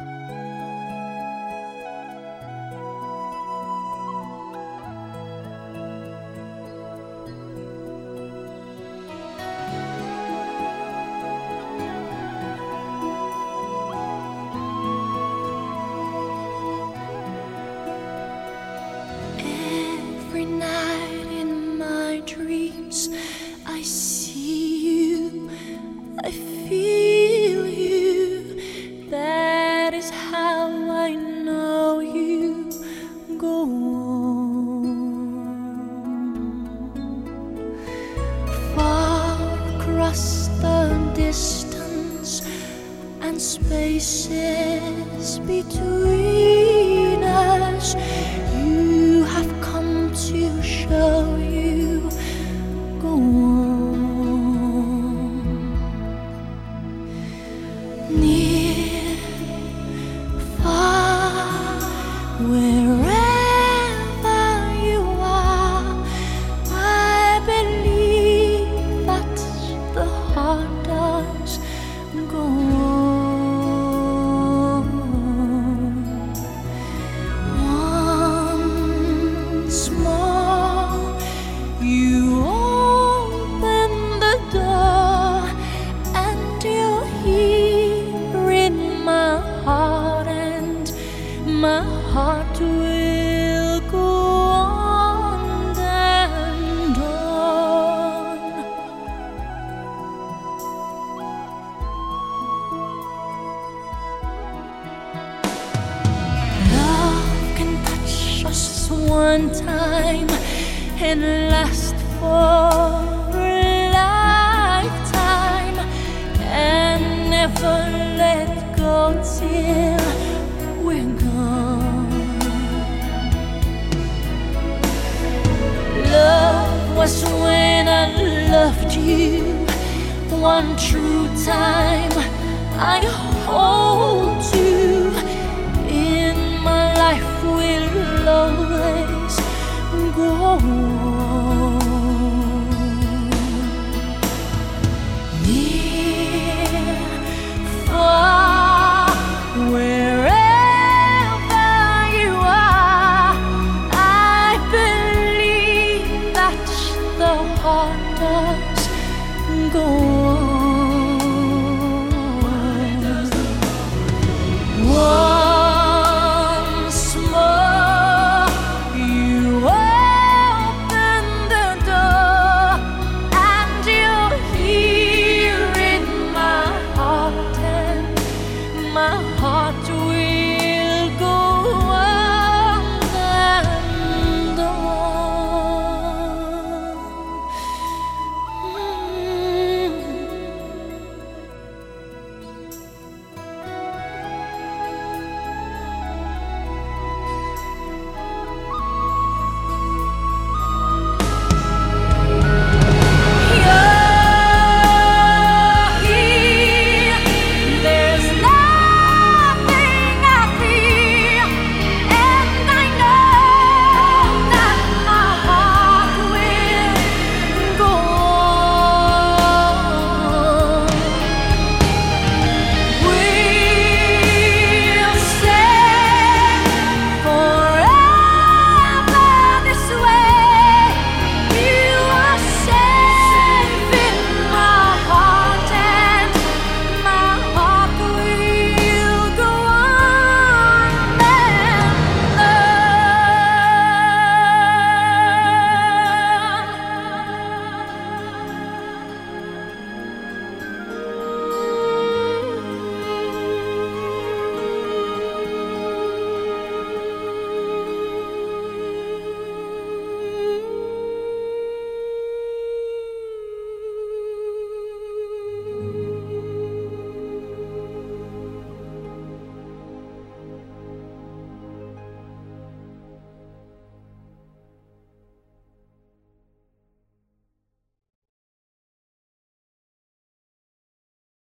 Every night in my dreams, I see you, I feel you. That is how I know you go on. Far across the distance and spaces between us, you have come to show you go on. Near, far, wherever you are, I believe that the heart does go on. Once more, you open the door, and you're here in my heart, and my heart will go on and on. Love can touch us one time and last for a lifetime, and never let go till we're gone. Love was when I loved you one true time. I hold you in my life, will always go on. Near, far, wherever you are, I believe that the heart does go on. Once more, you open the door, and you're here in my heart, and my heart will